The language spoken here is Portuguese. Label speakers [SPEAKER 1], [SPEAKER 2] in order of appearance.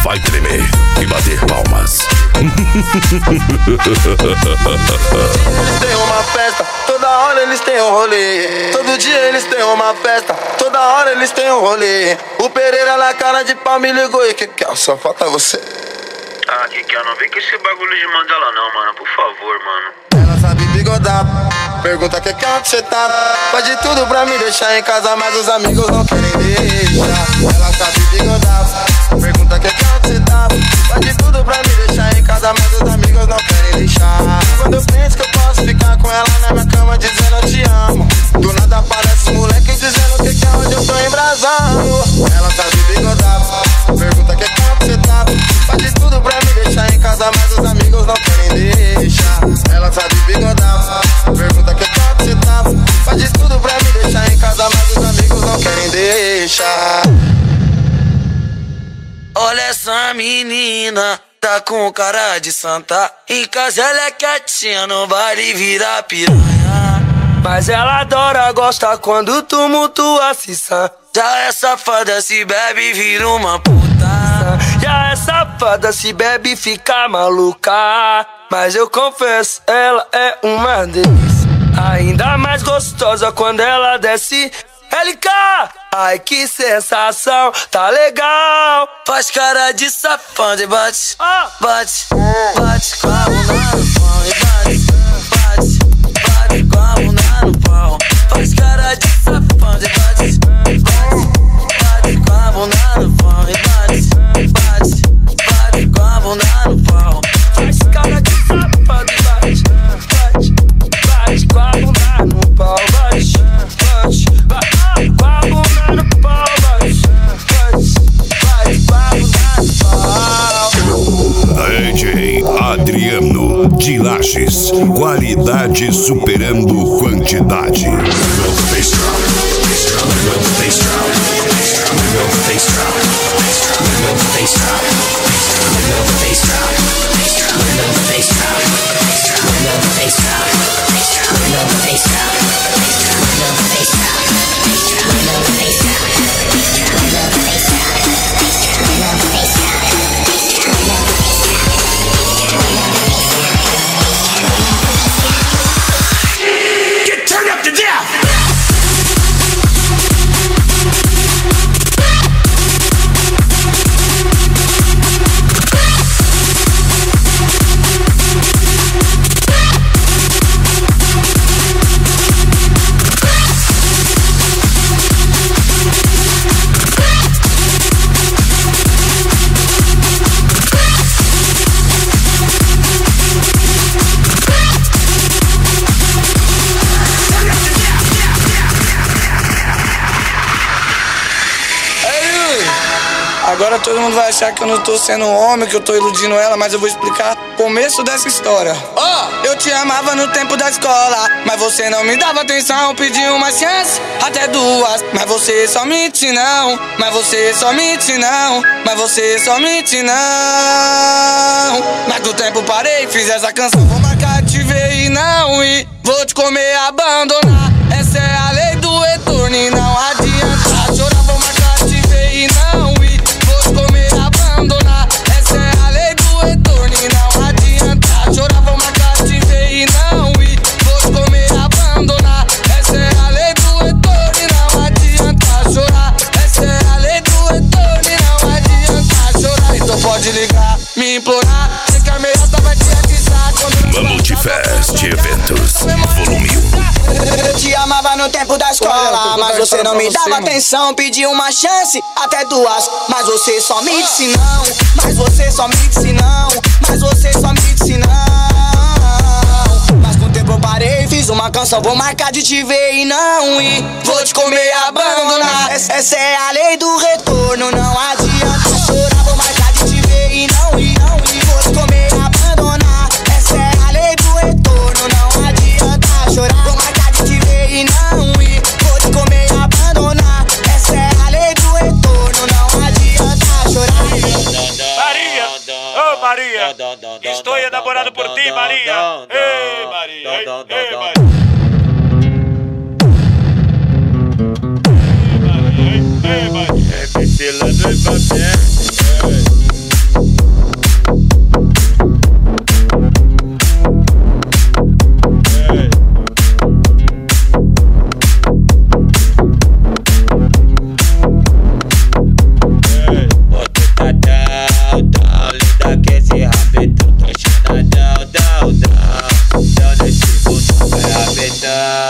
[SPEAKER 1] vai tremer e bater palmas.
[SPEAKER 2] Eles têm uma festa, toda hora eles têm um rolê. Todo dia eles têm uma festa, toda hora eles têm um rolê. O Pereira na cara de pau me ligou e que só falta você.
[SPEAKER 3] Ah, que não vem com esse bagulho de Mandela não, mano, por favor, mano.
[SPEAKER 2] Ela sabe bigodar, pergunta que onde você tá. Faz de tudo pra me deixar em casa, mas os amigos não querem deixar. Ela sabe bigodar, pergunta que onde você tá. Faz de tudo pra me deixar em casa, mas os amigos não querem deixar. Quando eu penso que eu posso ficar com ela na minha cama dizendo eu te amo, do nada aparece os moleques dizendo que é onde eu tô embrasando. Ela sabe bigodar, pergunta que onde você tá. Faz de tudo pra me deixar em casa, mas os amigos não querem deixar. Ela sabe bigodar, pergunta que onde você tá. Faz de tudo pra me deixar em casa, mas os amigos não querem deixar.
[SPEAKER 4] Olha essa menina, tá com cara de santa. Em casa ela é quietinha, no baile vira piranha. Mas ela adora, gosta quando tumultua se sã. Já é safada, se bebe vira uma puta. Já é safada, se bebe fica maluca. Mas eu confesso, ela é uma delícia. Ainda mais gostosa quando ela desce. LK, ai que sensação, tá legal. Faz cara de safado e bate, bate, bate com a bunda no pau e bate, bate, bate com a bunda no pau. Faz cara de safado e bate, bate, bate com a bunda no pau e bate, bate, bate com a bunda no pau. Faz cara de safado e bate, bate, bate com a bunda no pau, bate, bate, bate.
[SPEAKER 1] DJ Adriano de Lages, qualidade superando quantidade.
[SPEAKER 5] Agora todo mundo vai achar que eu não tô sendo um homem, que eu tô iludindo ela, mas eu vou explicar o começo dessa história. Eu te amava no tempo da escola, mas você não me dava atenção. Pedi uma chance, até duas, mas você só mente não. Mas você só mente não. Mas você só mente não. Mas do tempo parei, fiz essa canção. Vou marcar, te ver e não ir. Vou te comer, abandonar. Essa é a lei do retorno e não adianta chorar. Vou marcar, te ver e não ir. Comer, abandonar. Essa é a lei do retorno e não adianta chorar. Vou marcar, te ver e não ir. Vou comer, abandonar. Essa é a lei do retorno e não adianta chorar. Essa é a lei do retorno e não adianta chorar. Então pode ligar, me implorar. Sei que a meiota vai te atiçar.
[SPEAKER 1] Multifest Eventos, volume 1.
[SPEAKER 4] Eu te amava no tempo da escola, mas você não me dava atenção. Pedi uma chance, até duas, mas você só me disse não. Mas você só me disse não. Mas você só me disse não. Mas com o tempo eu parei, fiz uma canção. Vou marcar de te ver e não ir. Vou te comer, abandonar. Essa é a lei do retorno, não adianta chorar. Vou marcar de te ver e não ir. Vou te comer, abandonar. Essa é a lei do retorno, não adianta chorar. Vou marcar de te ver e não ir. Vou te comer, abandonar. Essa é a lei do retorno, não adianta chorar.
[SPEAKER 6] Maria, oh Maria, estou enamorado por ti, Maria. Ei, Maria, ei, Maria. Ei, Maria.
[SPEAKER 3] É piscilando e papel.
[SPEAKER 7] É.